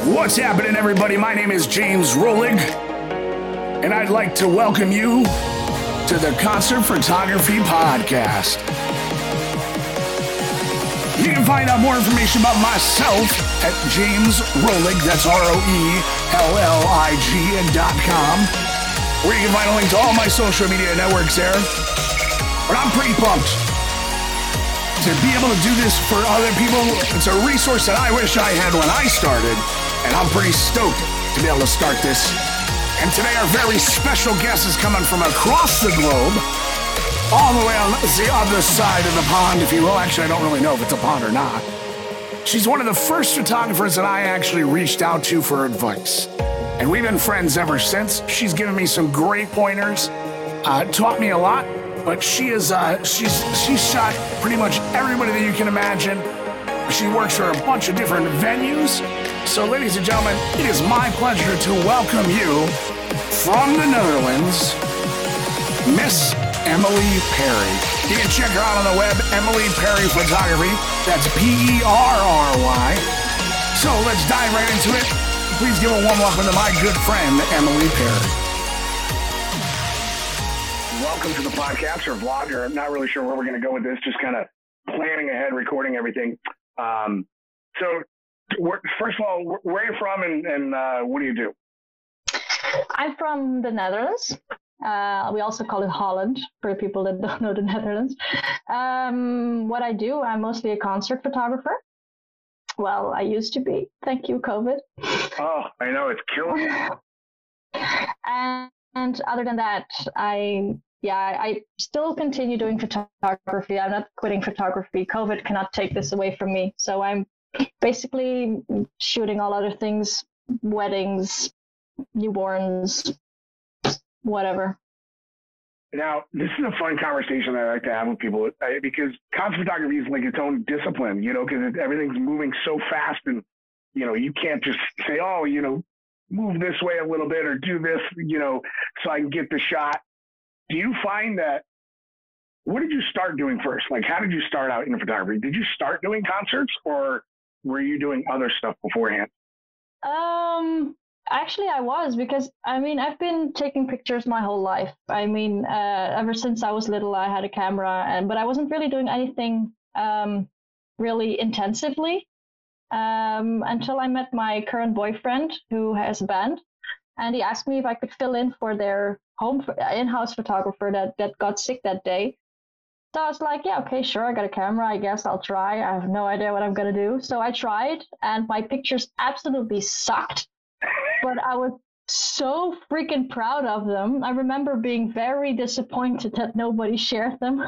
What's happening, everybody? My name is James Rolig, and I'd like to welcome you to the Concert Photography Podcast. You can find out more information about myself at James Rolig, that's ROELLIG.com, where you can find a link to all my social media networks there. But I'm pretty pumped to be able to do this for other people. It's a resource that I wish I had when I started, and I'm pretty stoked to be able to start this. And today our very special guest is coming from across the globe, all the way on the other side of the pond, if you will. Actually, I don't really know if it's a pond or not. She's one of the first photographers that I actually reached out to for advice. And we've been friends ever since. She's given me some great pointers, taught me a lot, but she's shot pretty much everybody that you can imagine. She works for a bunch of different venues. So, ladies and gentlemen, it is my pleasure to welcome you from the Netherlands, Miss Emily Perry. You can check her out on the web, Emily Perry Photography. That's Perry. So let's dive right into it. Please give a warm welcome to my good friend, Emily Perry. Welcome to the podcast or vlog, or I'm not really sure where we're going to go with this, just kind of planning ahead, recording everything. First of all, where are you from and what do you do? I'm from the Netherlands. We also call it Holland for people that don't know the Netherlands. What I do, I'm mostly a concert photographer. Well, I used to be. Thank you, COVID. Oh, I know, it's killing me. And other than that, I still continue doing photography. I'm not quitting photography. COVID cannot take this away from me. So I'm basically shooting all other things, weddings, newborns, whatever. Now, this is a fun conversation I like to have with people because concert photography is like its own discipline, because everything's moving so fast and, you can't just say, move this way a little bit or do this, so I can get the shot. Do you find that, what did you start doing first? Like, how did you start out in photography? Did you start doing concerts or were you doing other stuff beforehand? Actually, I was, because I've been taking pictures my whole life. Ever since I was little, I had a camera, but I wasn't really doing anything really intensively until I met my current boyfriend, who has a band, and he asked me if I could fill in for their in-house photographer that got sick that day. So I was like, yeah, okay, sure, I got a camera, I guess I'll try. I have no idea what I'm gonna do. So I tried, and my pictures absolutely sucked. But I was so freaking proud of them. I remember being very disappointed that nobody shared them.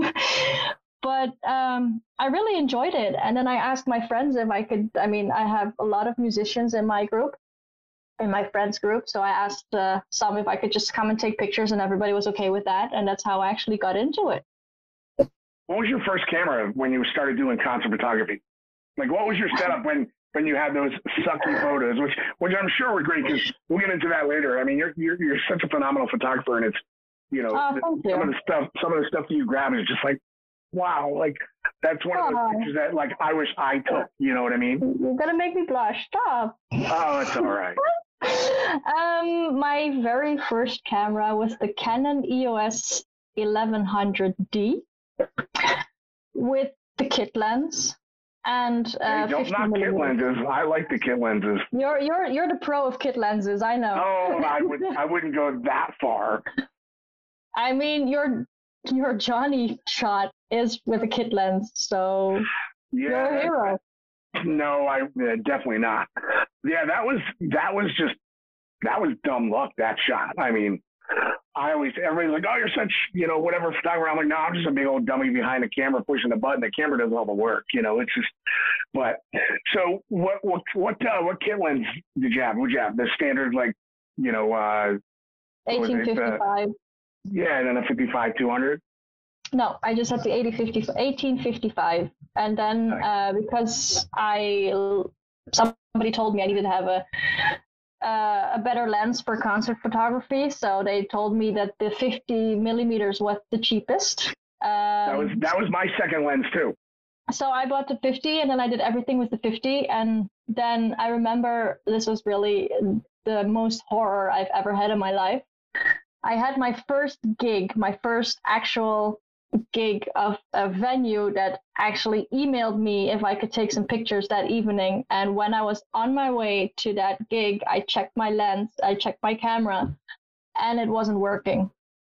But I really enjoyed it. And then I asked my friends if I could. I have a lot of musicians in my group, in my friends group. So I asked some if I could just come and take pictures, and everybody was okay with that. And that's how I actually got into it. What was your first camera when you started doing concert photography? Like, what was your setup when you had those sucky photos, which I'm sure were great, because we'll get into that later. You're such a phenomenal photographer, and it's, some of the stuff that you grab is just like, wow, like that's one of those pictures that like I wish I took. You know what I mean? You're gonna make me blush. Stop. Oh, it's all right. My very first camera was the Canon EOS 1100D with the kit lens. And hey, don't knock kit lenses. I like the kit lenses. You're the pro of kit lenses. I know. Oh, I wouldn't go that far. Your Johnny shot is with a kit lens, so yeah, you're a hero. No, definitely not. Yeah, that was dumb luck. That shot. Everybody's like, oh, you're such, whatever photographer. I'm like, no, I'm just a big old dummy behind the camera pushing the button. The camera does all the work, it's just, but, so what kit lens did you have? Would you have the standard, 1855. Yeah, and then a 55-200? No, I just had the 1855. And then, because somebody told me I needed to have a better lens for concert photography, so they told me that the 50 millimeters was the cheapest. That was my second lens too. So I bought the 50, and then I did everything with the 50, and then I remember this was really the most horror I've ever had in my life. I had my first gig, my first actual gig of a venue that actually emailed me if I could take some pictures that evening. And when I was on my way to that gig, I checked my lens, I checked my camera, and it wasn't working.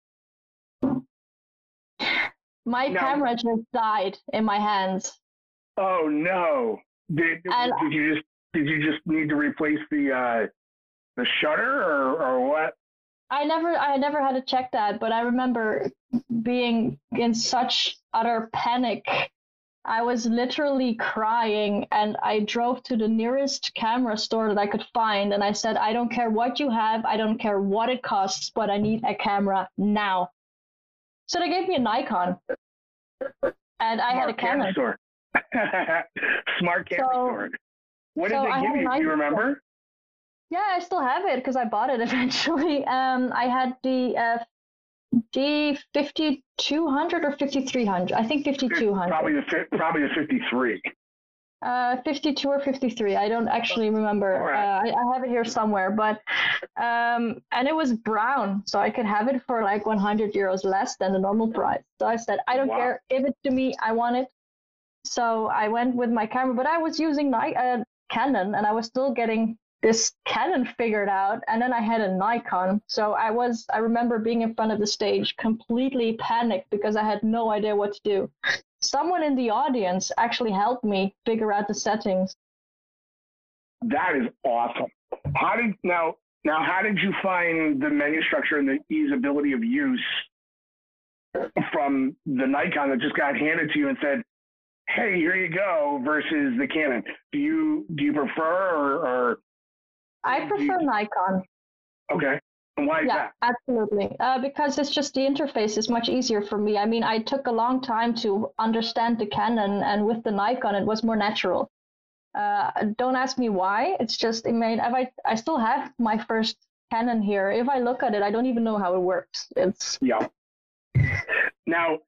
My camera just died in my hands. Oh no! Did you just need to replace the shutter or what? I never had to check that, but I remember being in such utter panic. I was literally crying, and I drove to the nearest camera store that I could find, and I said, I don't care what you have, I don't care what it costs, but I need a camera now. So they gave me a Nikon, and I had a Canon. Store. Smart camera store. What did they give you? Do you remember? Yeah, I still have it because I bought it eventually. I had the D5200 or 5300. I think 5200. Probably the 53. 52 or 53. I don't actually remember. Right. I have it here somewhere, but and it was brown, so I could have it for like 100 euros less than the normal price. So I said, I don't care, give it to me, I want it. So I went with my camera, but I was using Canon, and I was still getting this Canon figured out, and then I had a Nikon. So I remember being in front of the stage completely panicked because I had no idea what to do. Someone in the audience actually helped me figure out the settings. That is awesome. How did you find the menu structure and the easeability of use from the Nikon that just got handed to you and said, hey, here you go, versus the Canon? Do you prefer or I prefer Nikon. Okay. And why is that? Absolutely. Because it's just the interface is much easier for me. I mean, I took a long time to understand the Canon, and with the Nikon, it was more natural. Don't ask me why. It's just, I still have my first Canon here. If I look at it, I don't even know how it works. Yeah. Now,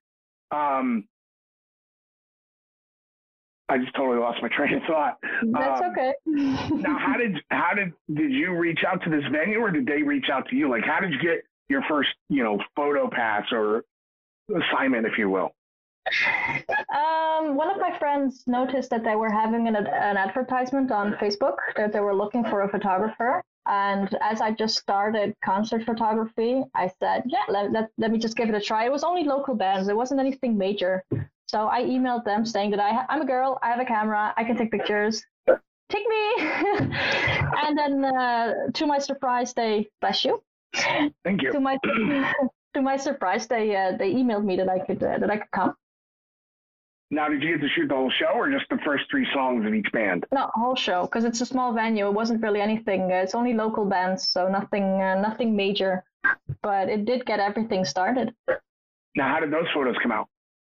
I just totally lost my train of thought. That's okay. Now, how did you reach out to this venue, or did they reach out to you? Like, how did you get your first, photo pass or assignment, if you will? One of my friends noticed that they were having an advertisement on Facebook that they were looking for a photographer. And as I just started concert photography, I said, yeah, let me just give it a try. It was only local bands. It wasn't anything major. So I emailed them saying that I'm a girl, I have a camera, I can take pictures, take me. And then to my surprise, bless you. Thank you. To my surprise, they emailed me that I could come. Now, did you get to shoot the whole show, or just the first 3 songs of each band? No, whole show, because it's a small venue. It wasn't really anything. It's only local bands, so nothing major. But it did get everything started. Now, how did those photos come out?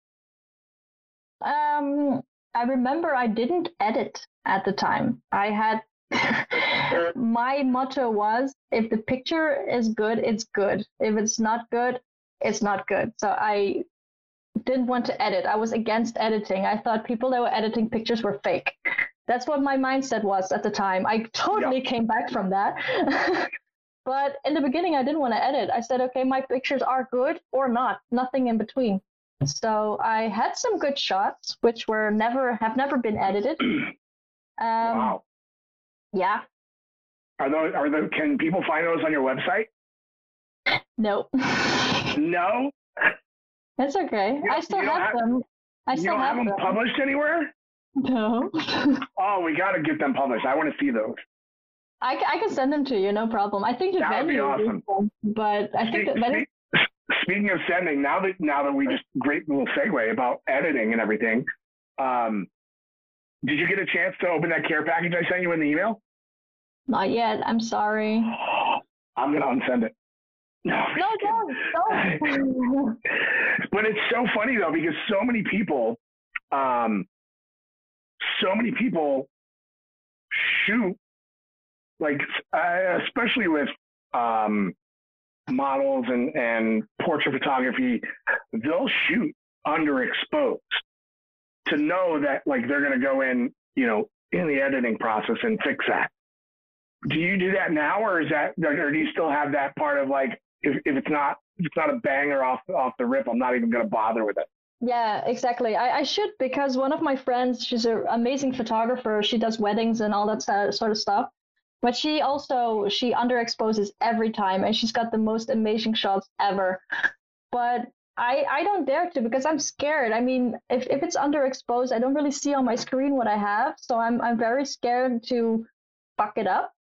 I remember I didn't edit at the time. I had my motto was, if the picture is good, it's good. If it's not good, it's not good. So I didn't want to edit. I was against editing. I thought people that were editing pictures were fake. That's what my mindset was at the time. I totally came back from that. But in the beginning, I didn't want to edit. I said, okay, my pictures are good or not, nothing in between. So I had some good shots, which have never been edited. Wow. Yeah. Are those? Can people find those on your website? No. No. That's okay. I still have them. You don't have them published anywhere? No. Oh, we got to get them published. I want to see those. I can send them to you, no problem. I think the venue would be awesome. But I think that venue. Speaking of sending, now that we just great little segue about editing and everything, did you get a chance to open that care package I sent you in the email? Not yet. I'm sorry. I'm gonna unsend it. No, don't. But it's so funny though, because so many people shoot, like especially with models and portrait photography, they'll shoot underexposed to know that like they're going to go in in the editing process and fix that. Do you do that now, or do you still have that part of like, if it's not a banger off the rip, I'm not even going to bother with it? Yeah, exactly. I should, because one of my friends, she's an amazing photographer. She does weddings and all that sort of stuff. But she underexposes every time, and she's got the most amazing shots ever. But I don't dare to, because I'm scared. I mean, if it's underexposed, I don't really see on my screen what I have, so I'm very scared to fuck it up.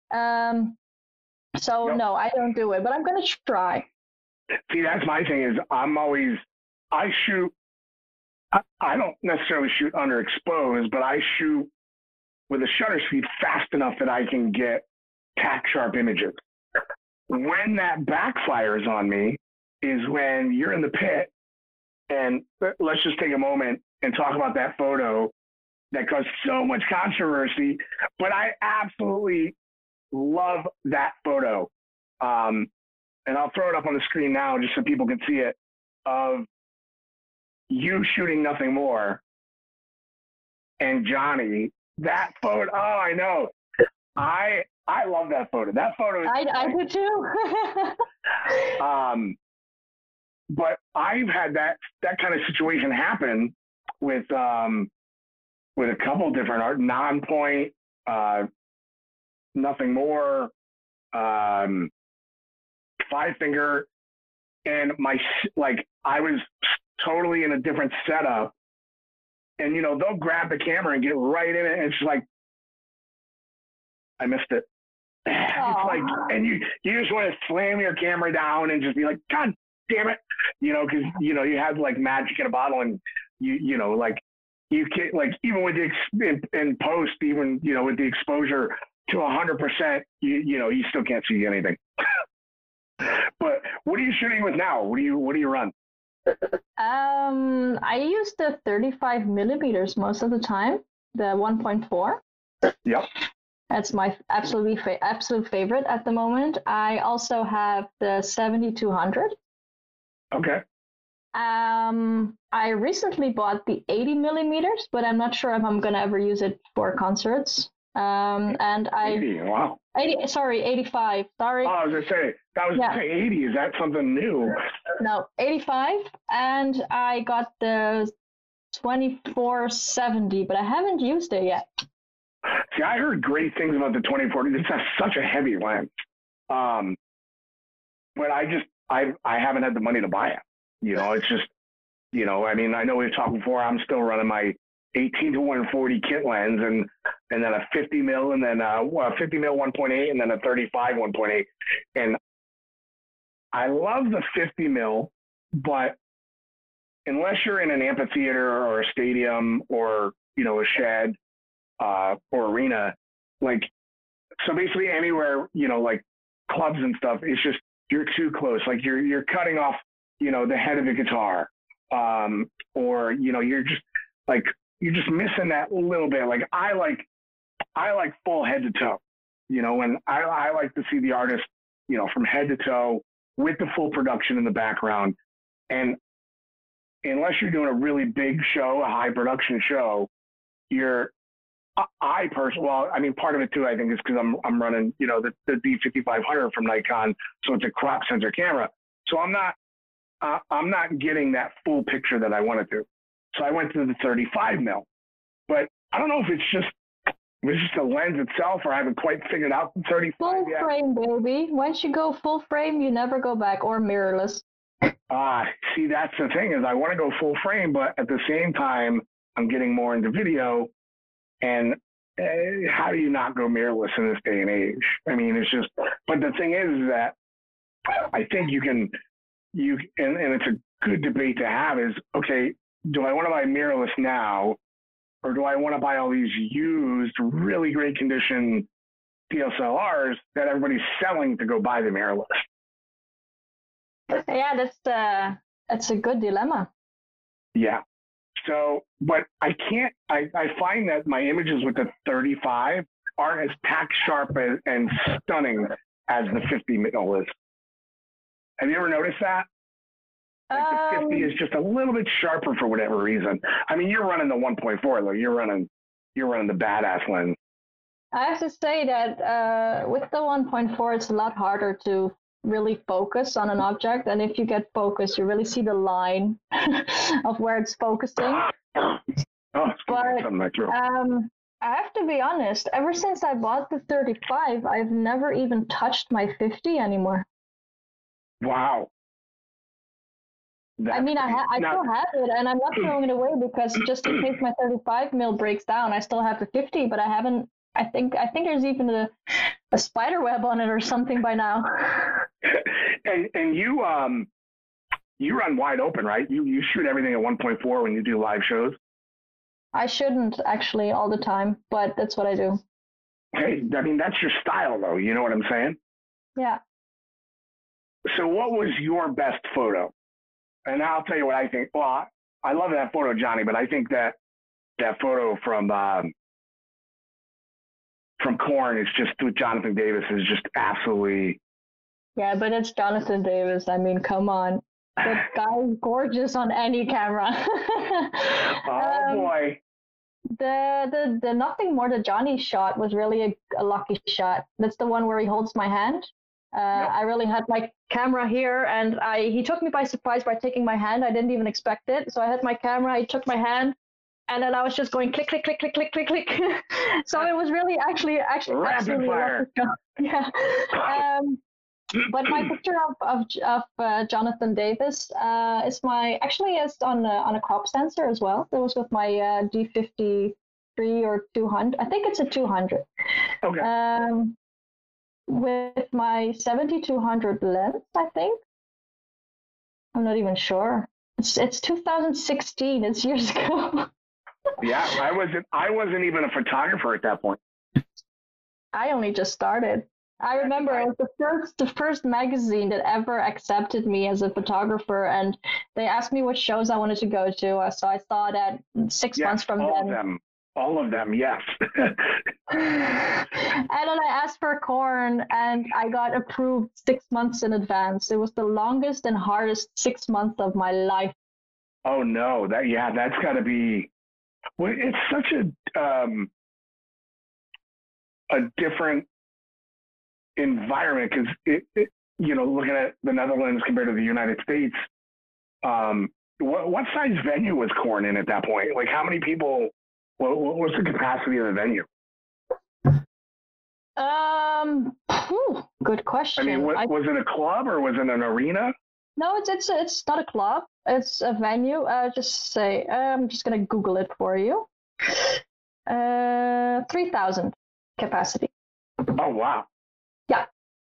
So Yep. no, I don't do it, but I'm gonna try. See, that's my thing is I shoot, I don't necessarily shoot underexposed, but I shoot with a shutter speed fast enough that I can get tack sharp images. When that backfires on me is when you're in the pit, and let's just take a moment and talk about that photo that caused so much controversy, but I absolutely love that photo. And I'll throw it up on the screen now just so people can see it, of you shooting Nothing More and Johnny. That photo, oh, I know. I love that photo. That photo is I do too. But I've had that kind of situation happen with a couple different art, Non-Point, Nothing More, Five Finger, and I was totally in a different setup, and they'll grab the camera and get right in it, and it's like, I missed it. It's like, and you just want to slam your camera down and just be like, God damn it, because you have like magic in a bottle, and you can't, like, even with in post, even with the exposure to 100%, you still can't see anything. But what are you shooting with now? What do you run? I use the 35 millimeters most of the time, the 1.4. Yep. That's my absolute favorite at the moment. I also have the 7200. Okay. I recently bought the 80 millimeters, but I'm not sure if I'm gonna ever use it for concerts. And 80, wow. 85. Sorry. Oh, I was gonna say 80. Is that something new? No, 85, and I got the 2470, but I haven't used it yet. See, I heard great things about the 24. It's such a heavy lens, but I haven't had the money to buy it. It's just, I mean, I know we've talked before. I'm still running my 18 to 140 kit lens, and then a 50 mil, and then a 50 mil 1.8, and then a 35 1.8. And I love the 50 mil, but unless you're in an amphitheater or a stadium or a shed or arena, so basically anywhere, like clubs and stuff, it's just, you're too close. Like you're cutting off, the head of the guitar, or you're just missing that little bit. Like I like full head to toe, and I like to see the artist, from head to toe with the full production in the background. And unless you're doing a really big show, a high production show, part of it too, I think, is because I'm running, the D5500 from Nikon, so it's a crop sensor camera. So I'm not getting that full picture that I wanted to. So I went to the 35 mil, but I don't know if it's just the lens itself, or I haven't quite figured out the 35 full yet. Frame, baby. Once you go full frame, you never go back, or mirrorless. See, that's the thing, is I want to go full frame, but at the same time, I'm getting more into video. And how do you not go mirrorless in this day and age? I mean, it's just, but the thing is that I think and it's a good debate to have, is, okay, do I want to buy mirrorless now, or do I want to buy all these used, really great condition DSLRs that everybody's selling to go buy the mirrorless? Yeah, that's a good dilemma. Yeah. So, but I find that my images with the 35 aren't as tack sharp and stunning as the 50 mil is. Have you ever noticed that? The 50 is just a little bit sharper for whatever reason. I mean, you're running the 1.4, though. You're running, you're running the badass lens. I have to say that with the 1.4, it's a lot harder to really focus on an object. And if you get focus, you really see the line of where it's focusing. But I have to be honest, ever since I bought the 35, I've never even touched my 50 anymore. Wow. I mean, I still have it, and I'm not throwing it away because just in case my 35 mil breaks down, I still have the 50, but I haven't. I think there's even a spider web on it or something by now. And you run wide open, right? You shoot everything at 1.4 when you do live shows. I shouldn't actually all the time, but that's what I do. Hey, I mean, that's your style, though. You know what I'm saying? Yeah. So what was your best photo? And I'll tell you what I think. Well, I love that photo, Johnny, but I think that photo from Korn is just with Jonathan Davis is just absolutely. Yeah, but it's Jonathan Davis. I mean, come on. That guy is gorgeous on any camera. Oh, boy. The Nothing More to Johnny shot was really a lucky shot. That's the one where he holds my hand. Yep. I really had my camera here, and he took me by surprise by taking my hand. I didn't even expect it. So I had my camera, he took my hand, and then I was just going click, click, click, click, click, click, click. So it was really actually rapid fire. Yeah. But my picture of Jonathan Davis is on a crop sensor as well. It was with my D53 or 200. I think it's a 200. Okay. With my 7200 lens, I think. I'm not even sure. It's 2016. It's years ago. Yeah, I wasn't even a photographer at that point. I only just started. I remember it was the first magazine that ever accepted me as a photographer, and they asked me what shows I wanted to go to. So I saw that 6 months from then. All of them, yes. And then I asked for Korn, and I got approved 6 months in advance. It was the longest and hardest 6 months of my life. Oh no, that's got to be. Well, it's such a different environment because looking at the Netherlands compared to the United States, what size venue was Korn in at that point? Like how many people? What's the capacity of the venue? Good question. I mean, was it a club or was it an arena? No, it's not a club. It's a venue. I'm just gonna Google it for you. 3,000 capacity. Oh wow. Yeah.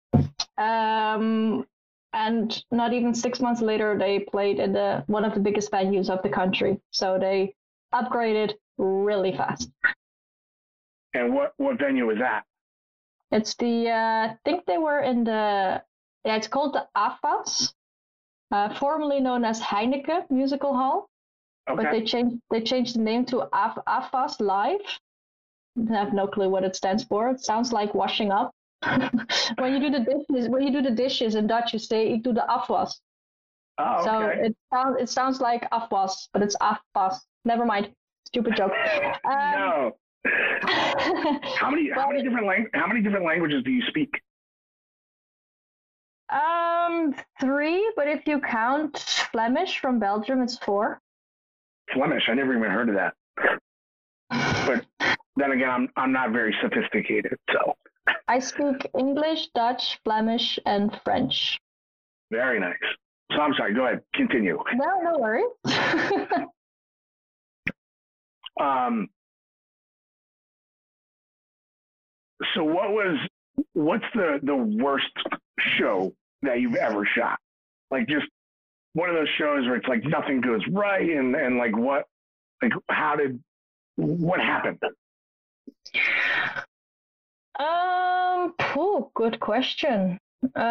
And not even 6 months later, they played in one of the biggest venues of the country. So they upgraded really fast. And what venue was that? It's I think they were in it's called the AFAS, formerly known as Heineken Musical Hall. Okay. But they changed the name to AFAS Live. I have no clue what it stands for. It sounds like washing up. When you do the dishes in Dutch, you say "Ik doe de afwas." Oh, okay. So it sounds like afwas, but it's afwas. Never mind. Stupid joke. No. How many different languages do you speak? 3, but if you count Flemish from Belgium, it's 4. Flemish, I never even heard of that. But then again, I'm not very sophisticated, so. I speak English, Dutch, Flemish, and French. Very nice. So I'm sorry. Go ahead. Continue. No worries. So what's the worst show that you've ever shot? Like just one of those shows where it's like nothing goes right and like what happened? Good question.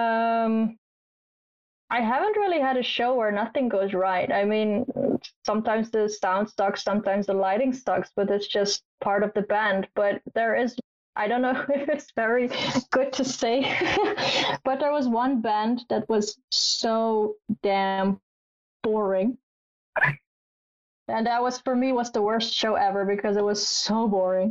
I haven't really had a show where nothing goes right. I mean, sometimes the sound sucks, sometimes the lighting sucks, but it's just part of the band. But I don't know if it's very good to say, but there was one band that was so damn boring. And that was, for me, was the worst show ever because it was so boring.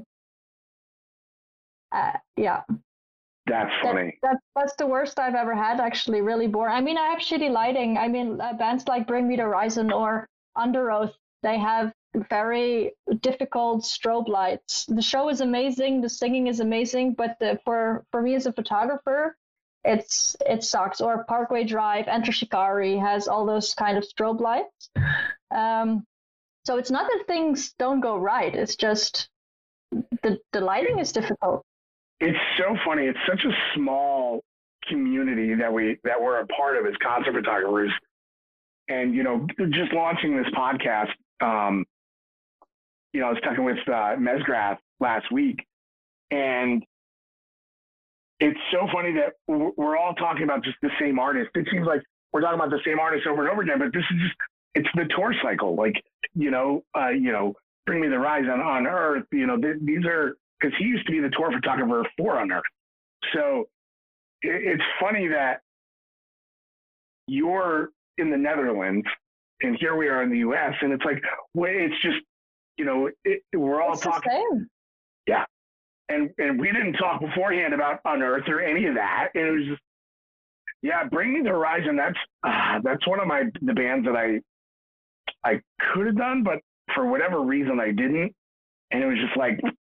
Yeah. That's funny. That's the worst I've ever had, actually, really boring. I mean, I have shitty lighting. I mean, bands like Bring Me the Horizon or Under Oath, they have very difficult strobe lights. The show is amazing, the singing is amazing, but for me as a photographer, it sucks. Or Parkway Drive, Enter Shikari has all those kind of strobe lights. So it's not that things don't go right. It's just the lighting is difficult. It's so funny. It's such a small community that we're a part of as concert photographers. And, you know, just launching this podcast, you know, I was talking with Mesgrath last week, and it's so funny that we're all talking about just the same artist. It seems like we're talking about the same artist over and over again, but this is just, it's the tour cycle. Like, you know, Bring Me the Horizon, On Earth, you know, these are, because he used to be the tour photographer for On Earth. So it's funny that you're in the Netherlands and here we are in the US, and it's like, it's just, you know, we're all talking. Yeah. And we didn't talk beforehand about On Earth or any of that. And it was just, yeah, Bring Me the Horizon. That's one of the bands that I could have done, but for whatever reason I didn't. And it was just like,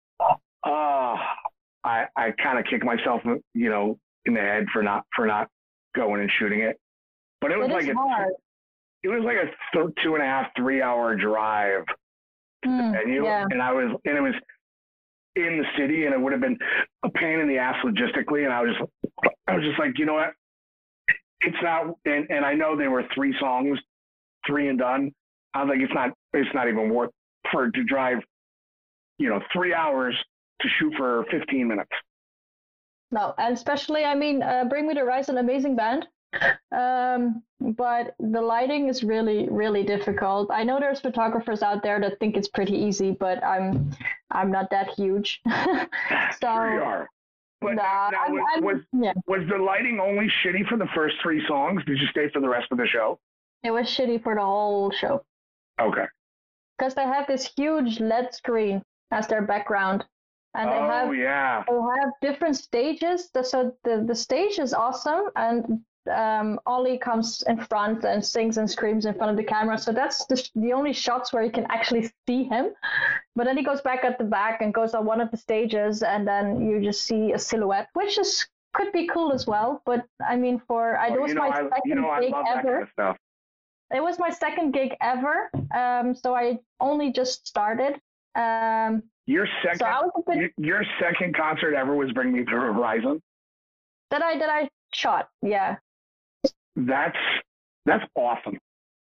I kind of kicked myself, you know, in the head for not going and shooting it. But it was like it was like a 2.5, 3 hour drive to the venue, yeah. And it was in the city, and it would have been a pain in the ass logistically. And I was just like, you know what? It's not, and I know there were 3 songs, 3 and done. I was like, it's not even worth to drive, you know, 3 hours to shoot for 15 minutes. No, and especially, I mean, Bring Me the Horizon, amazing band. But the lighting is really, really difficult. I know there's photographers out there that think it's pretty easy, but I'm not that huge. So sure you are. But was the lighting only shitty for the first 3 songs? Did you stay for the rest of the show? It was shitty for the whole show. Okay. Because they have this huge LED screen as their background. And they have different stages. So the stage is awesome, and Ollie comes in front and sings and screams in front of the camera. So that's the only shots where you can actually see him. But then he goes back at the back and goes on one of the stages, and then you just see a silhouette, which could be cool as well. But I mean, it was my second gig ever. It was my second gig ever. So I only just started. Your second concert ever was Bring Me the Horizon? That I shot, yeah. That's awesome.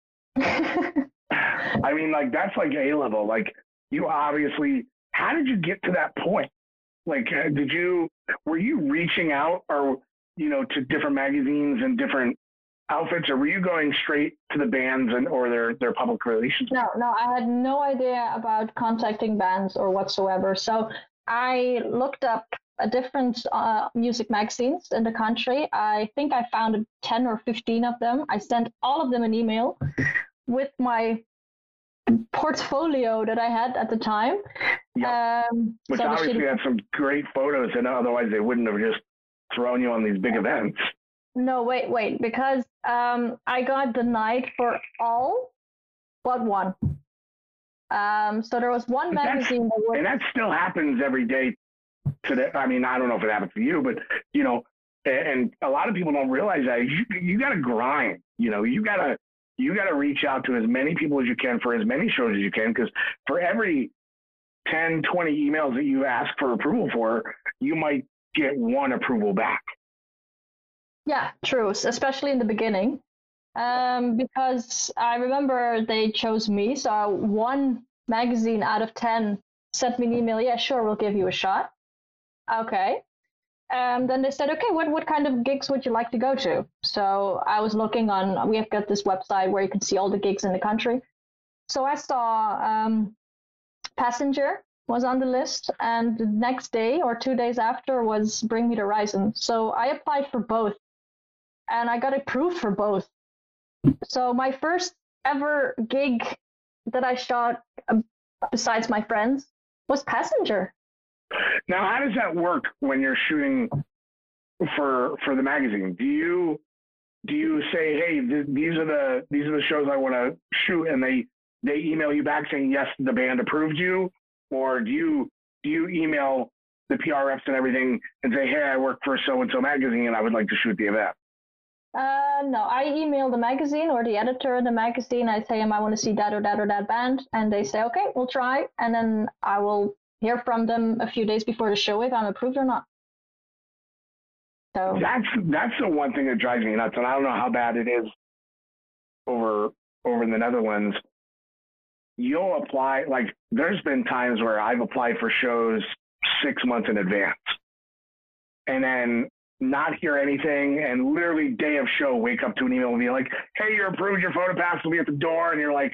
I mean, like, that's like A-level. Like, you obviously, how did you get to that point? Like, were you reaching out or, you know, to different magazines and different outfits, or were you going straight to the bands or their public relations? No, I had no idea about contacting bands or whatsoever. So I looked up different music magazines in the country. I think I found 10 or 15 of them. I sent all of them an email with my portfolio that I had at the time. Yep. Which so obviously had some great photos, and otherwise they wouldn't have just thrown you on these big events. No, wait, because I got denied for all but one. So there was one magazine and that still happens every day today. I mean, I don't know if it happens to you, but, you know, and a lot of people don't realize that you got to grind. You know, you got to reach out to as many people as you can for as many shows as you can, because for every 10, 20 emails that you ask for approval for, you might get one approval back. Yeah, true, especially in the beginning, because I remember they chose me. So 1 magazine out of 10 sent me an email. Yeah, sure, we'll give you a shot. Okay. Then they said, okay, what kind of gigs would you like to go to? So I was looking we have got this website where you can see all the gigs in the country. So I saw Passenger was on the list, and the next day or 2 days after was Bring Me the Horizon. So I applied for both. And I got approved for both. So my first ever gig that I shot besides my friends was Passenger. Now, how does that work when you're shooting for the magazine? Do you say, hey, these are the shows I want to shoot, and they email you back saying yes, the band approved you, or do you email the PR reps and everything and say, hey, I work for so and so magazine and I would like to shoot the event? No, I email the magazine or the editor of the magazine. I say, I want to see that or that or that band, and they say, okay, we'll try, and then I will hear from them a few days before the show if I'm approved or not. So that's the one thing that drives me nuts, and I don't know how bad it is over in the Netherlands. You'll apply, like, there's been times where I've applied for shows 6 months in advance, and then not hear anything, and literally day of show wake up to an email and be like, hey, you're approved, your photo pass will be at the door, and you're like,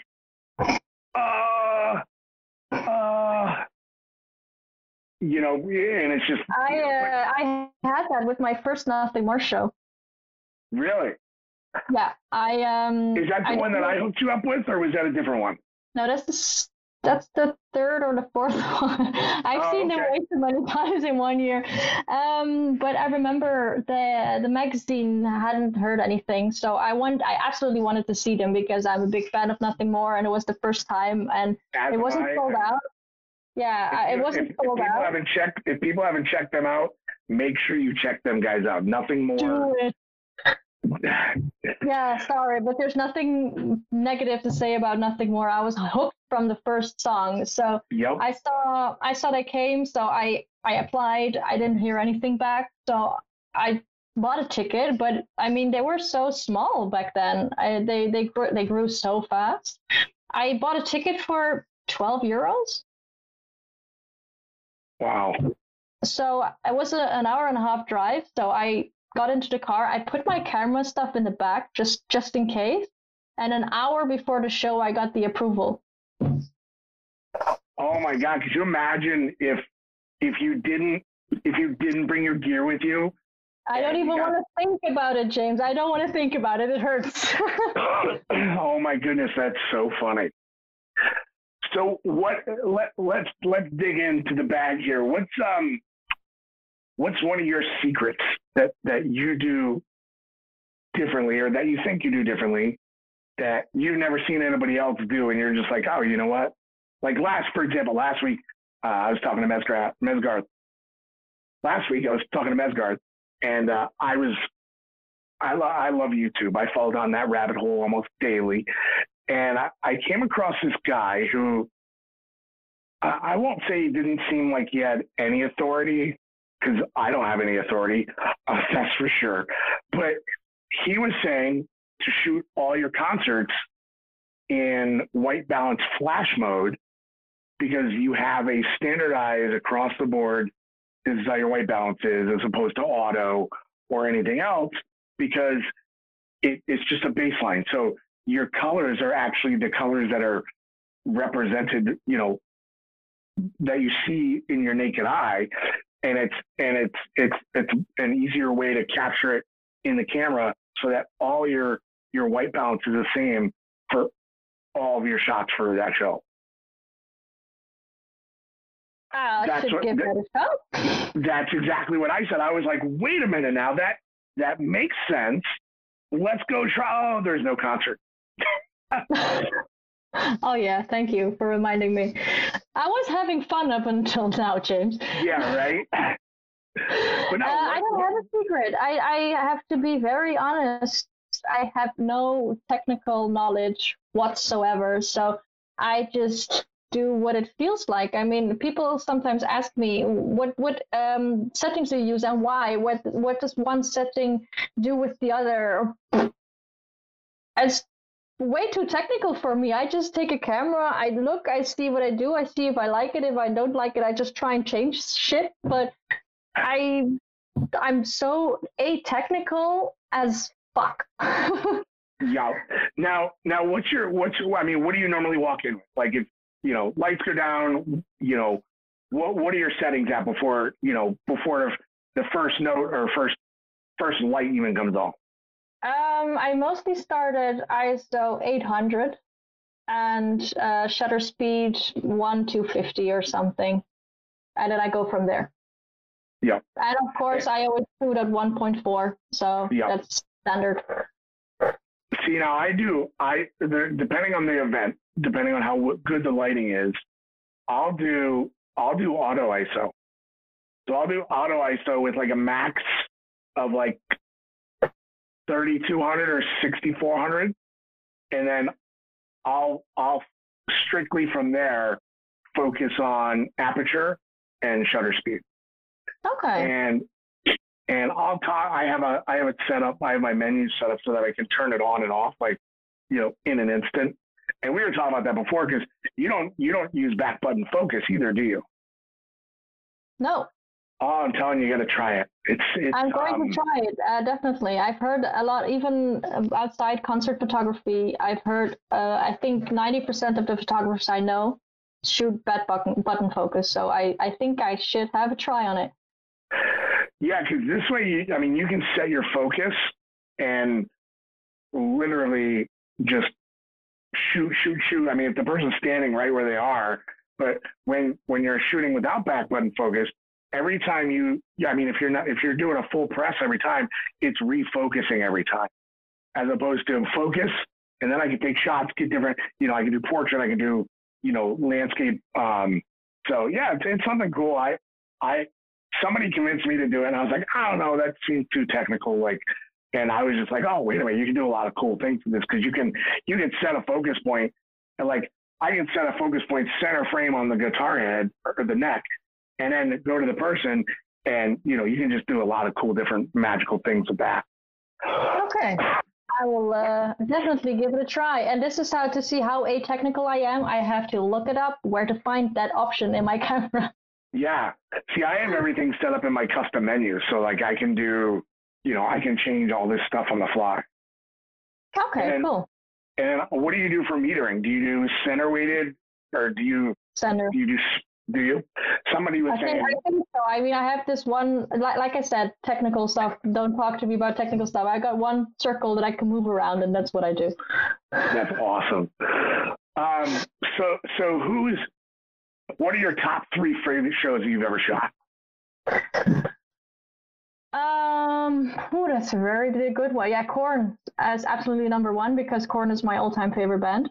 you know, and it's just... I had that with my first Nothing More show. Really? Yeah, Is that the one that I hooked you up with, or was that a different one? No, that's the third or the fourth one. I've seen them way too many times in 1 year. But I remember the magazine hadn't heard anything, so I absolutely wanted to see them because I'm a big fan of Nothing More, and it was the first time, and it wasn't sold out. Yeah, it wasn't sold out. If people haven't checked them out, make sure you check them guys out. Nothing More. Do it. Yeah, sorry, but there's nothing negative to say about Nothing More. I was hooked from the first song. So yep. I saw they came, so I applied. I didn't hear anything back, so I bought a ticket. But I mean, they were so small back then. They grew so fast. I bought a ticket for 12 euros. Wow. So it was an hour and a half drive. So I got into the car. I put my camera stuff in the back just in case. And an hour before the show, I got the approval. Oh my God! Could you imagine if you didn't bring your gear with you? I don't even want to think about it, James. I don't want to think about it. It hurts. Oh my goodness, that's so funny. So let's dig into the bag here. What's one of your secrets that you do differently, or that you think you do differently, that you've never seen anybody else do, and you're just like, oh, you know what? Like for example, last week I was talking to Mesgarth. Last week I was talking to Mesgarth, and I love YouTube. I fall down that rabbit hole almost daily, and I came across this guy who I won't say he didn't seem like he had any authority, because I don't have any authority, that's for sure. But he was saying to shoot all your concerts in white balance flash mode, because you have a standardized across the board, this is how your white balance is, as opposed to auto or anything else, because it's just a baseline. So your colors are actually the colors that are represented, you know, that you see in your naked eye. And it's an easier way to capture it in the camera, so that all your white balance is the same for all of your shots for that show. That's exactly what I said. I was like, wait a minute now, that makes sense. Let's go try. Oh, there's no concert. Oh yeah, thank you for reminding me. I was having fun up until now, James. Yeah, right. But no, I don't have a secret. I have to be very honest. I have no technical knowledge whatsoever, so I just do what it feels like. I mean, people sometimes ask me what settings do you use and why. What does one setting do with the other? It's way too technical for me. I just take a camera, I look, I see what I do, I see if I like it. If I don't like it, I just try and change shit. But I'm so a-technical as fuck. Yeah. Now what do you normally walk in with? Like, if, you know, lights go down, you know, what are your settings at before the first note or first light even comes on? I mostly started ISO 800. and shutter speed 1 to 50 or something, and then I go from there. Yeah. And of course, I always shoot at 1.4, so that's standard. See, now depending on the event, depending on how good the lighting is, I'll do auto ISO. So I'll do auto ISO with like a max of like 3200 or 6400, and then I'll strictly from there focus on aperture and shutter speed. Okay. And I'll talk. I have it set up. I have my menus set up so that I can turn it on and off, like, in an instant. And we were talking about that before, because you don't use back button focus either, do you? No. Oh, I'm telling you, you got to try it. I'm going to try it, definitely. I've heard a lot, even outside concert photography. I've heard, I think 90% of the photographers I know shoot back button focus. So I think I should have a try on it. Yeah, because this way, you can set your focus and literally just shoot. I mean, if the person's standing right where they are, but when you're shooting without back button focus, every time if you're doing a full press every time, it's refocusing every time, as opposed to focus, and then I can take shots, get different, I can do portrait, I can do, landscape. So yeah, it's something cool. Somebody convinced me to do it, and I was like, I don't know, that seems too technical. And I was just like, oh, wait a minute, you can do a lot of cool things with this, because you can set a focus point, and I can set a focus point center frame on the guitar head or the neck, and then go to the person, and you can just do a lot of cool, different magical things with that. Okay. I will definitely give it a try. And this is how to see how atypical I am. I have to look it up, where to find that option in my camera. Yeah. See, I have everything set up in my custom menu. So I can do, I can change all this stuff on the fly. Okay, cool. And what do you do for metering? Do you do center weighted, or do you center? Do you? Somebody was saying. I think so. I mean, I have this one, like I said, technical stuff. Don't talk to me about technical stuff. I got one circle that I can move around, and that's what I do. That's awesome. So what are your top 3 favorite shows that you've ever shot? That's a very good one. Yeah, Korn is absolutely number 1, because Korn is my all-time favorite band.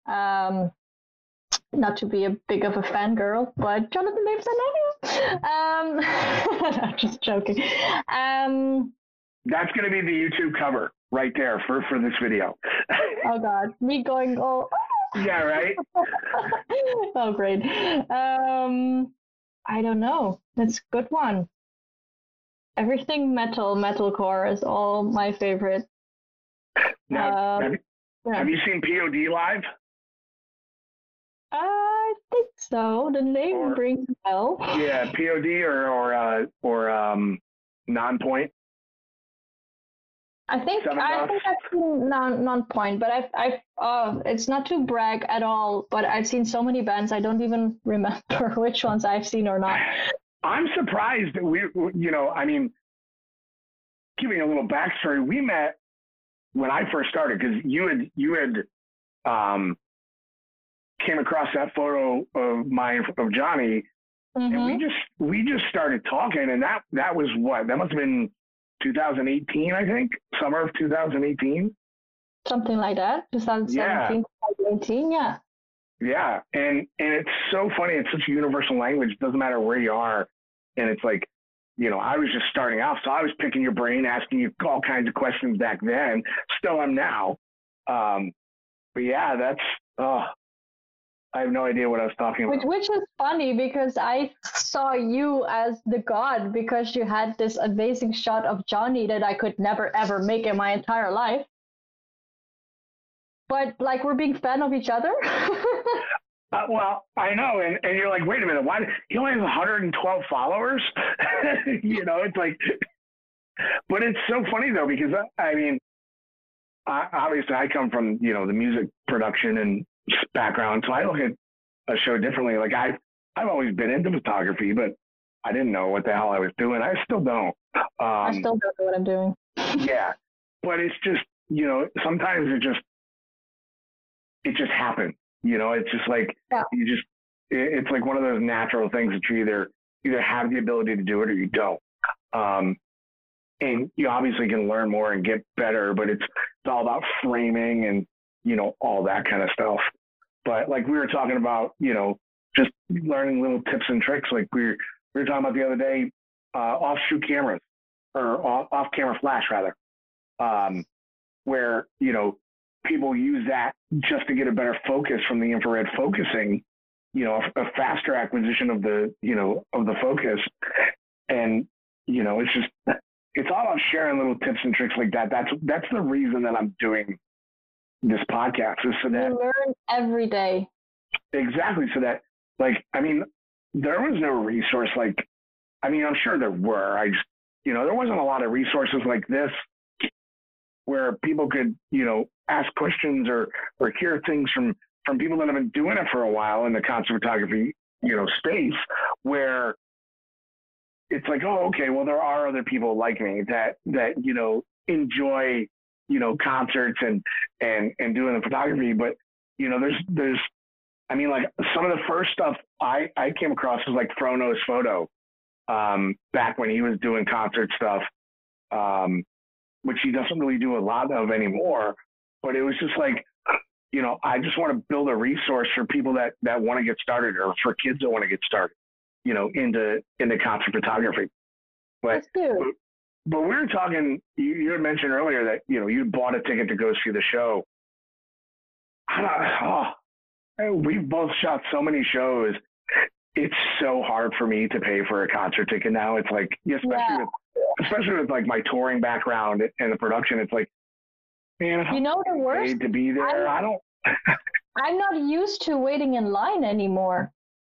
Not to be a big of a fangirl, but Jonathan Davis, I love you. I'm just joking. That's going to be the YouTube cover right there for this video. Oh God, me going, oh. Yeah, right? Oh, great. I don't know. That's a good one. Everything metalcore is all my favorite. Now, have you seen POD live? I think so. The name rings a bell. Yeah, POD or Non-Point. I think I've seen Non-Point, but I've it's not to brag at all, but I've seen so many bands I don't even remember which ones I've seen or not. I'm surprised that giving a little backstory, we met when I first started, because you had came across that photo of Johnny, mm-hmm. and we just started talking, and that was what? That must have been 2018, I think, summer of 2018. Something like that, 2017, 2018, yeah. Yeah, and it's so funny. It's such a universal language. It doesn't matter where you are, and it's like, I was just starting off, so I was picking your brain, asking you all kinds of questions back then. Still am now. But yeah, that's. I have no idea what I was talking about. Which is funny, because I saw you as the god, because you had this amazing shot of Johnny that I could never ever make in my entire life. But we're being fan of each other. Well, I know, and you're like, wait a minute, why? He only has 112 followers. It's like, but it's so funny though, because obviously I come from the music production and background, so I look at a show differently. Like I've always been into photography, but I didn't know what the hell I was doing. I still don't. I still don't know what I'm doing. Yeah, but it's just sometimes it just happens. It's just like, it's like one of those natural things that you either have the ability to do it or you don't. And you obviously can learn more and get better, but it's all about framing and, all that kind of stuff. But like we were talking about, just learning little tips and tricks. Like we were talking about the other day, offshoot cameras or off camera flash rather, where, people use that just to get a better focus from the infrared focusing, a faster acquisition of the, of the focus. And, it's all about sharing little tips and tricks like that. That's the reason that I'm doing this podcast, is so that you learn every day. Exactly. So that, there was no resource I'm sure there were. There wasn't a lot of resources like this where people could, ask questions or hear things from people that have been doing it for a while in the concert photography, space, where it's like, oh, okay, well, there are other people like me that enjoy, concerts and doing the photography. But, there's some of the first stuff I came across was like Frono's Photo, back when he was doing concert stuff, which he doesn't really do a lot of anymore. But it was just like, I just want to build a resource for people that want to get started, or for kids that want to get started, into concert photography. But we were talking, you had mentioned earlier that, you bought a ticket to go see the show. We've both shot so many shows. It's so hard for me to pay for a concert ticket now. It's like, especially with like my touring background and the production, it's like, man, the worst to be there. I'm not used to waiting in line anymore.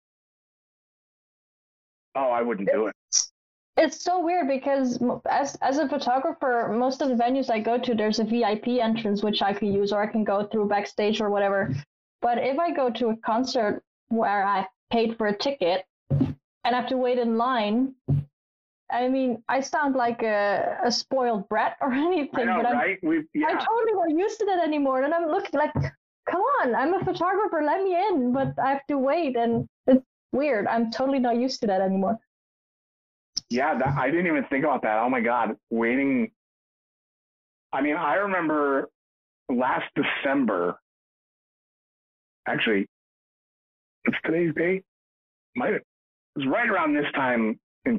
Oh, I wouldn't do it. It's so weird because as a photographer, most of the venues I go to, there's a VIP entrance which I can use, or I can go through backstage or whatever. But if I go to a concert where I paid for a ticket and have to wait in line, I sound like a spoiled brat or anything. I know, but right? I totally not used to that anymore. And I'm looking like, come on, I'm a photographer, let me in, but I have to wait. And it's weird. I'm totally not used to that anymore. Yeah, I didn't even think about that. Oh my God, waiting. I remember last December, actually, it's today's date. It was right around this time in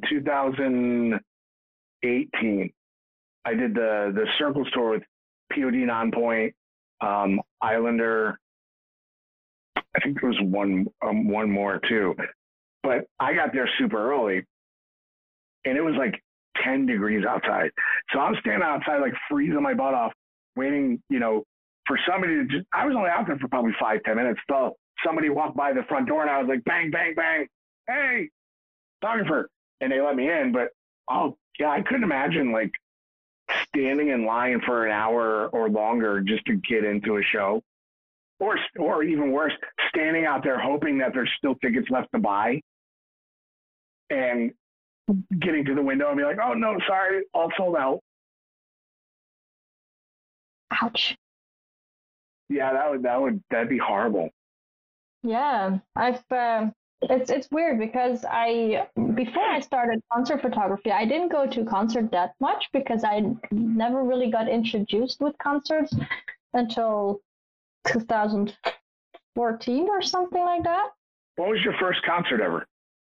2018. I did the Circles tour with POD, Nonpoint, Islander. I think there was one more too, but I got there super early, and it was like 10 degrees outside. So I'm standing outside, like freezing my butt off, waiting, for somebody to I was only out there for probably 5-10 minutes. So somebody walked by the front door, and I was like, bang, bang, bang. Hey, photographer. And they let me in. But, I couldn't imagine like standing in line for an hour or longer just to get into a show. Or even worse, standing out there hoping that there's still tickets left to buy, and getting to the window and be like, oh no, sorry, all sold out. Ouch. Yeah, that'd be horrible. Yeah, it's weird because before I started concert photography, I didn't go to concert that much because I never really got introduced with concerts until 2014 or something like that. What was your first concert ever?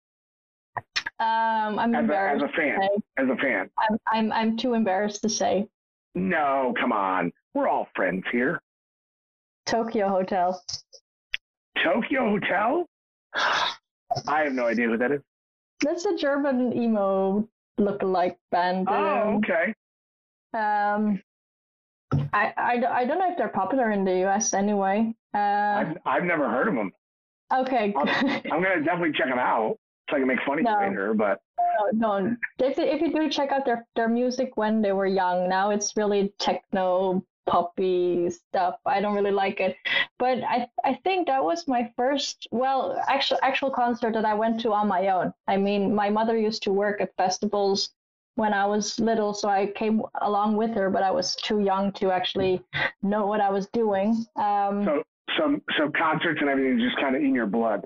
I'm embarrassed. As a fan. I'm too embarrassed to say. No, come on. We're all friends here. Tokyo Hotel. Tokyo Hotel? I have no idea who that is. That's a German emo look-alike band. Oh, okay. I don't know if they're popular in the US anyway. I've never heard of them. Okay. I'm gonna definitely check them out so I can make fun of you later. But no. If you do check out their music when they were young, now it's really techno poppy stuff. I don't really like it, but I think that was my first actual concert that I went to on my own. My mother used to work at festivals when I was little, so I came along with her, but I was too young to actually know what I was doing. so concerts and everything is just kind of in your blood.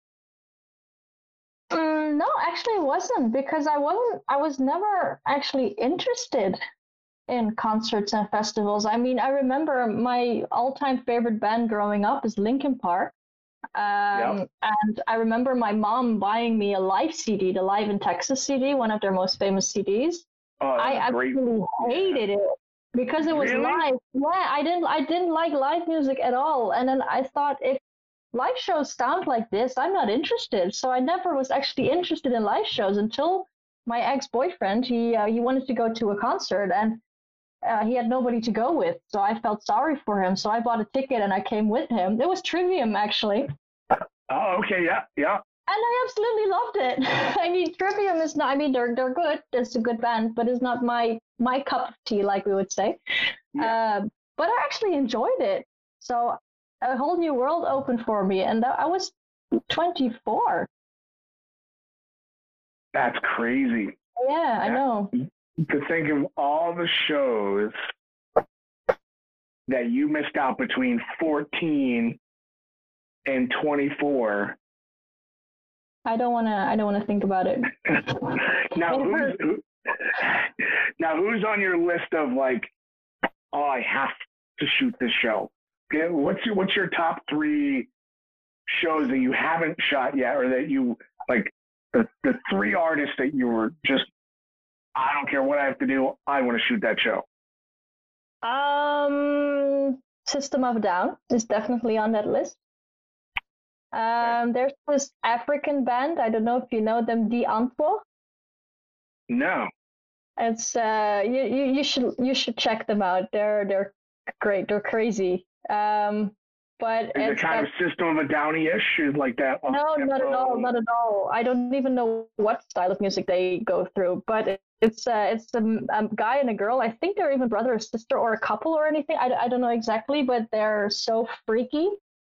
No, actually it wasn't, because I was never actually interested in concerts and festivals. I mean, I remember my all-time favorite band growing up is Linkin Park. And I remember my mom buying me a Live CD, the Live in Texas CD, one of their most famous CDs. I absolutely hated it because it was live. Yeah, I didn't like live music at all. And then I thought, if live shows sound like this, I'm not interested. So I never was actually interested in live shows until my ex-boyfriend. He wanted to go to a concert, and he had nobody to go with. So I felt sorry for him. So I bought a ticket and I came with him. It was Trivium, actually. Oh, okay, yeah. And I absolutely loved it. I mean, Trivium is not, I mean, they're good. It's a good band, but it's not my cup of tea, like we would say. Yeah. But I actually enjoyed it. So a whole new world opened for me. And I was 24. That's crazy. Yeah, I know. To think of all the shows that you missed out between 14 and 24. I don't want to think about it. Now who's on your list of like, oh, I have to shoot this show? Okay, what's your top 3 shows that you haven't shot yet, or that you like, the 3 artists that you were just, I don't care what I have to do, I want to shoot that show? System of a Down is definitely on that list. There's this African band. I don't know if you know them, Die Antwoord. No. It's you should check them out. They're great. They're crazy. But is it kind of System of a Downy-ish? Is like that? No, not at all. Not at all. I don't even know what style of music they go through. But it's a guy and a girl. I think they're even brother or sister or a couple or anything. I don't know exactly, but they're so freaky.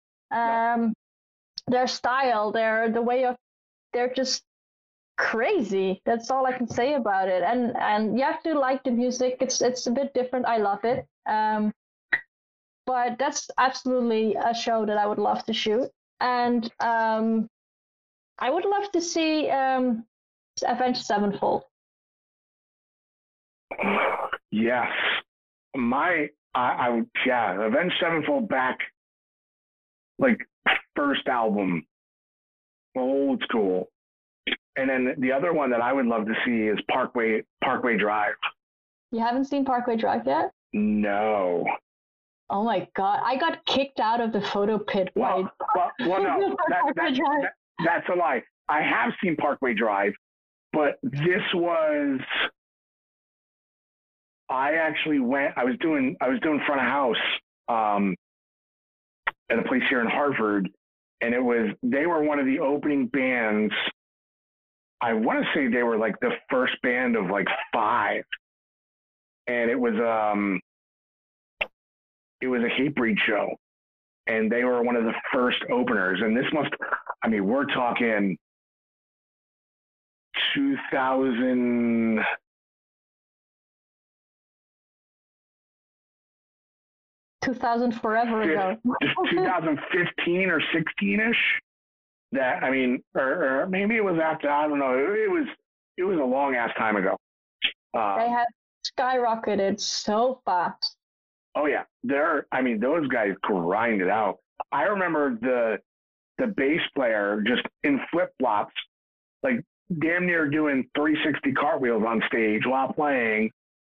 Their style, they're just crazy. That's all I can say about it. And you have to like the music. It's a bit different. I love it. But that's absolutely a show that I would love to shoot. And I would love to see Avenged Sevenfold. Yes. Avenged Sevenfold back, like, first album, old school. And then the other one that I would love to see is Parkway Drive. You haven't seen Parkway Drive yet? No. Oh my God. I got kicked out of the photo pit. No. That's a lie. I have seen Parkway Drive, but this was, I was doing front of house at a place here in Harvard, and they were one of the opening bands. I want to say they were like the first band of like 5, and it was a Hatebreed show, and they were one of the first openers. And this we're talking 2000. 2000 forever ago. 2015 or 16ish. That, or maybe it was after, I don't know. It was a long ass time ago. They have skyrocketed so fast. Oh yeah. Those guys grind it out. I remember the bass player just in flip-flops, like damn near doing 360 cartwheels on stage while playing,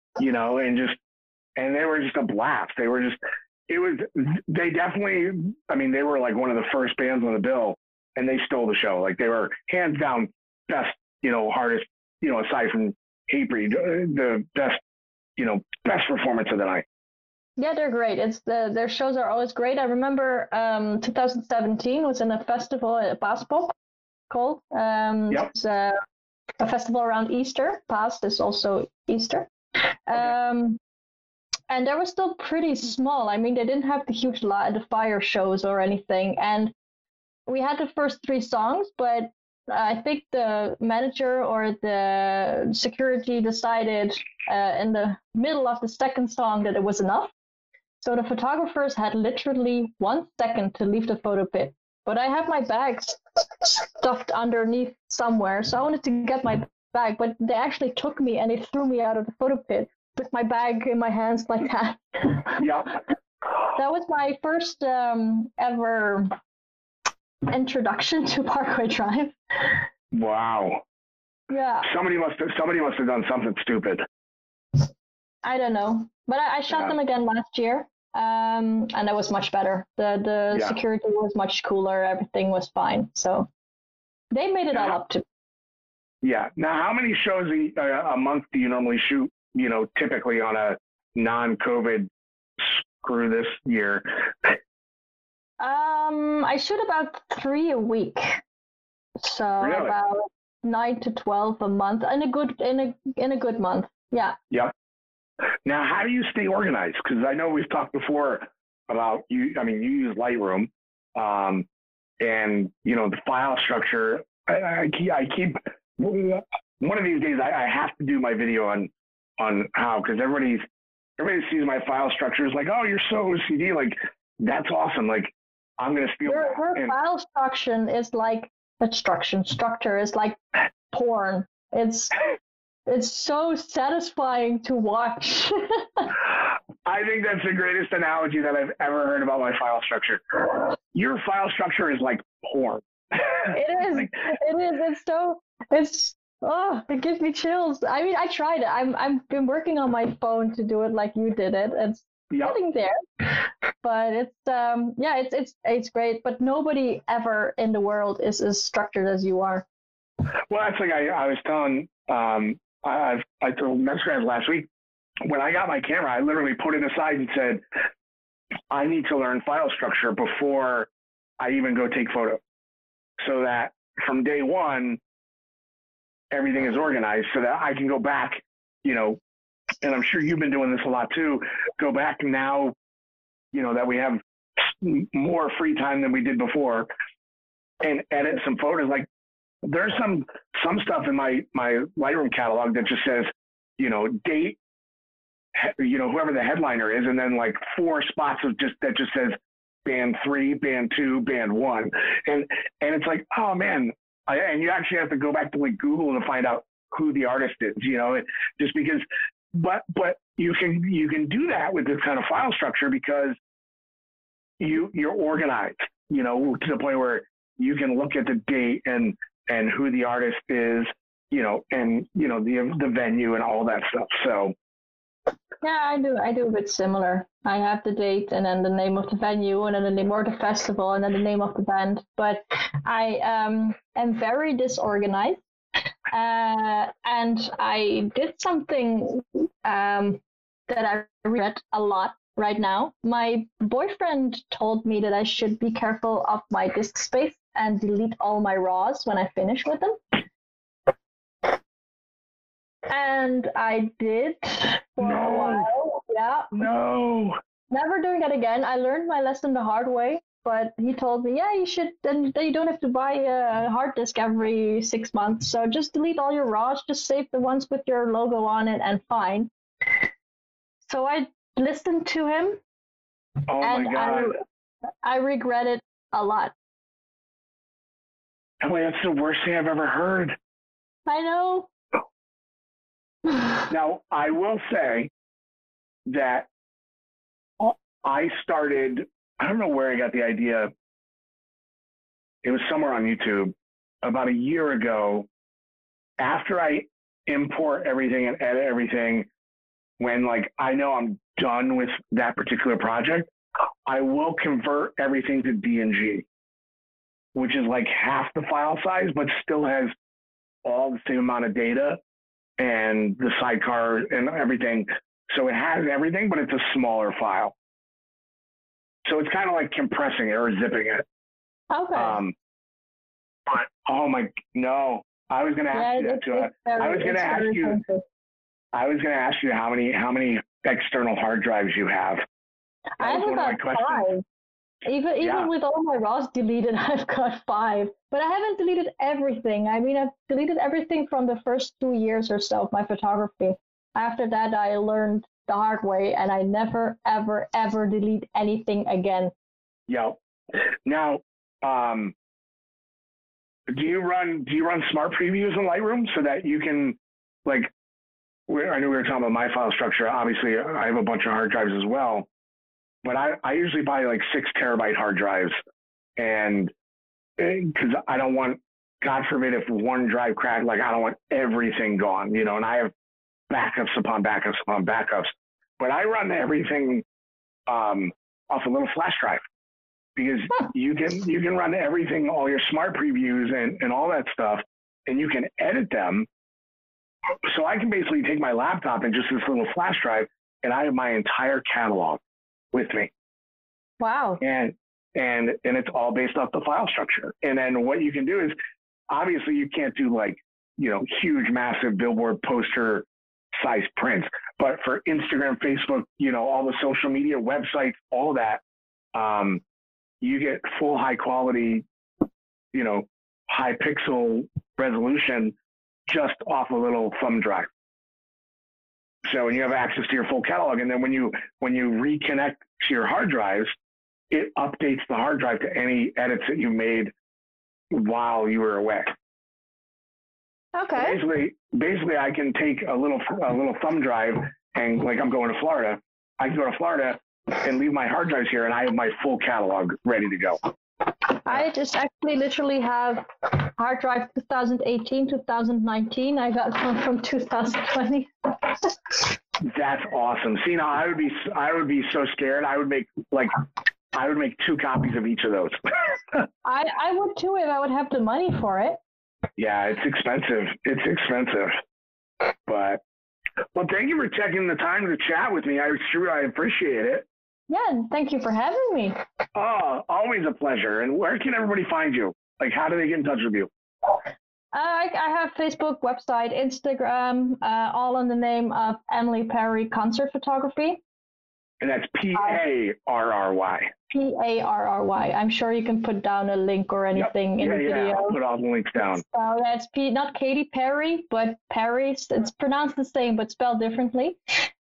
and they were just a blast. They were they definitely, they were like one of the first bands on the bill, and they stole the show. Like, they were hands down best, hardest, aside from Hatebreed, the best, best performance of the night. Yeah, they're great. Their shows are always great. I remember 2017 was in a festival at Paaspop called. Yep. It's a festival around Easter. Past is also Easter. Okay. And they were still pretty small. They didn't have the huge the fire shows or anything. And we had the first 3 songs, but I think the manager or the security decided in the middle of the second song that it was enough. So the photographers had literally 1 second to leave the photo pit. But I have my bags stuffed underneath somewhere. So I wanted to get my bag, but they actually took me and they threw me out of the photo pit with my bag in my hands like that. Yeah. That was my first ever introduction to Parkway Drive. Wow. Yeah. Somebody must have done something stupid. I don't know. But I shot them again last year. And that was much better. The security was much cooler. Everything was fine. So they made it all up to. Yeah. Now, how many shows a month do you normally shoot, typically on a non-COVID screw this year? I shoot about 3 a week. So really? About 9 to 12 a month in a good month. Yeah. Yep. Now, how do you stay organized? Because I know we've talked before about you. I mean, you use Lightroom, and the file structure. I keep one of these days. I have to do my video on how, because everybody sees my file structure is like, oh, you're so OCD. Like, that's awesome. Like, I'm gonna steal your file structure is like structure is like porn. It's so satisfying to watch. I think that's the greatest analogy that I've ever heard about my file structure. Your file structure is like porn. It is. It gives me chills. I mean, I tried it. I've been working on my phone to do it like you did it. It's getting there. But it's great. But nobody ever in the world is as structured as you are. Well, that's like I was telling I told Mescraz last week, when I got my camera, I literally put it aside and said, I need to learn file structure before I even go take photos, so that from day one, everything is organized so that I can go back, and I'm sure you've been doing this a lot too, go back now, that we have more free time than we did before, and edit some photos. Like, there's some stuff in my Lightroom catalog that just says, date, whoever the headliner is, and then like 4 spots that just says band 3, band 2, band 1, and it's like, oh man, and you actually have to go back to like Google to find out who the artist is, just because. But you can do that with this kind of file structure because you're organized, to the point where you can look at the date and who the artist is, and the venue and all that stuff. So yeah, I do a bit similar. I have the date and then the name of the venue and then the name of the festival and then the name of the band. But I am very disorganized, and I did something that I regret a lot right now. My boyfriend told me that I should be careful of my disk space and delete all my RAWs when I finish with them. And I did for a while. Yeah. No. Never doing that again. I learned my lesson the hard way, but he told me, yeah, you should, then you don't have to buy a hard disk every 6 months. So just delete all your RAWs, just save the ones with your logo on it and fine. So I listened to him. Oh my God. I regret it a lot. Emily, that's the worst thing I've ever heard. I know. Now, I will say that I started, I don't know where I got the idea. It was somewhere on YouTube about a year ago. After I import everything and edit everything, when like I know I'm done with that particular project, I will convert everything to DNG, which is like half the file size, but still has all the same amount of data and the sidecar and everything. So it has everything, but it's a smaller file. So it's kind of like compressing it or zipping it. Okay. But oh my, no, I was going to ask you that too. I was going to ask you how many external hard drives you have. I have about 5. Even with all my RAWs deleted, I've got 5. But I haven't deleted everything. I mean, I've deleted everything from the first 2 years or so of my photography. After that, I learned the hard way, and I never, ever, ever delete anything again. Yep. Now, do you run smart previews in Lightroom so that you can, like, I know we were talking about my file structure. Obviously, I have a bunch of hard drives as well, but I usually buy like 6 terabyte hard drives, and because I don't want, God forbid, if one drive cracked, like I don't want everything gone, you know, and I have backups upon backups upon backups, but I run everything off a little flash drive, because you can run everything, all your smart previews and all that stuff, and you can edit them. So I can basically take my laptop and just this little flash drive, and I have my entire catalog with me. Wow. And it's all based off the file structure. And then what you can do is, obviously you can't do like, you know, huge, massive billboard poster size prints, but for Instagram, Facebook, you know, all the social media websites, all that, you get full high quality, you know, high pixel resolution just off a little thumb drive. So when you have access to your full catalog, and then when you reconnect to your hard drives, it updates the hard drive to any edits that you made while you were away. Okay. So basically, I can take a little thumb drive, and like I'm going to Florida, I can go to Florida and leave my hard drives here, and I have my full catalog ready to go. I just actually literally have hard drive 2018, 2019. I got one from 2020. That's awesome. See, now I would be so scared. I would make 2 copies of each of those. I would too if I would have the money for it. Yeah, it's expensive. It's expensive. But, well, thank you for taking the time to chat with me. I appreciate it. Yeah, thank you for having me. Oh, always a pleasure. And where can everybody find you? Like, how do they get in touch with you? I have Facebook, website, Instagram, all in the name of Emily Perry Concert Photography. And that's Parry. Parry. I'm sure you can put down a link or anything in the video. I'll put all the links down. So that's not Katy Perry, but Perry. It's pronounced the same, but spelled differently.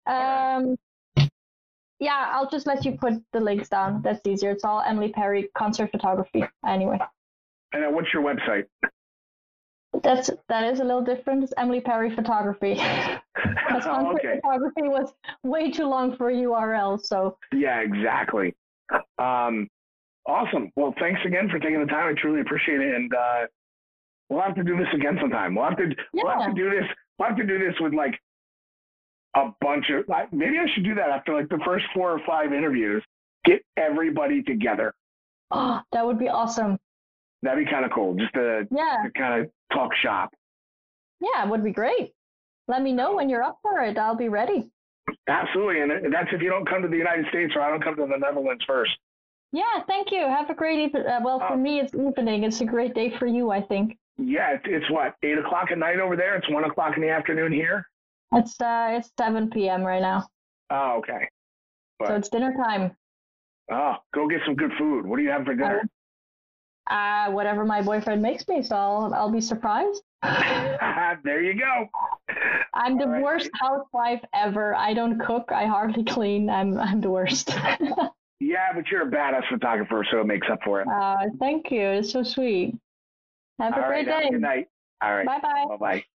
Yeah, I'll just let you put the links down. That's easier. It's all Emily Perry Concert Photography. Anyway. And then what's your website? That is a little different. It's Emily Perry Photography. Because concert photography was way too long for a URL. So. Yeah, exactly. Awesome. Well, thanks again for taking the time. I truly appreciate it. And we'll have to do this again sometime. We'll have to do this. We'll have to do this with like a bunch of, maybe I should do that after like the first 4 or 5 interviews, get everybody together. Oh, that would be awesome. That'd be kind of cool. Just to kind of talk shop. Yeah, it would be great. Let me know when you're up for it. I'll be ready. Absolutely. And that's if you don't come to the United States, or I don't come to the Netherlands first. Yeah, thank you. Have a great evening. Well, for me, it's evening. It's a great day for you, I think. Yeah, it's what, 8 o'clock at night over there? It's 1 o'clock in the afternoon here? It's 7 p.m. right now. Oh, okay. But, so it's dinner time. Oh, go get some good food. What do you have for dinner? Whatever my boyfriend makes me, so I'll be surprised. There you go. I'm the worst housewife ever. I don't cook. I hardly clean. I'm the worst. Yeah, but you're a badass photographer, so it makes up for it. Thank you. It's so sweet. Have a great day. Have a good night. All right. Bye-bye. Bye-bye.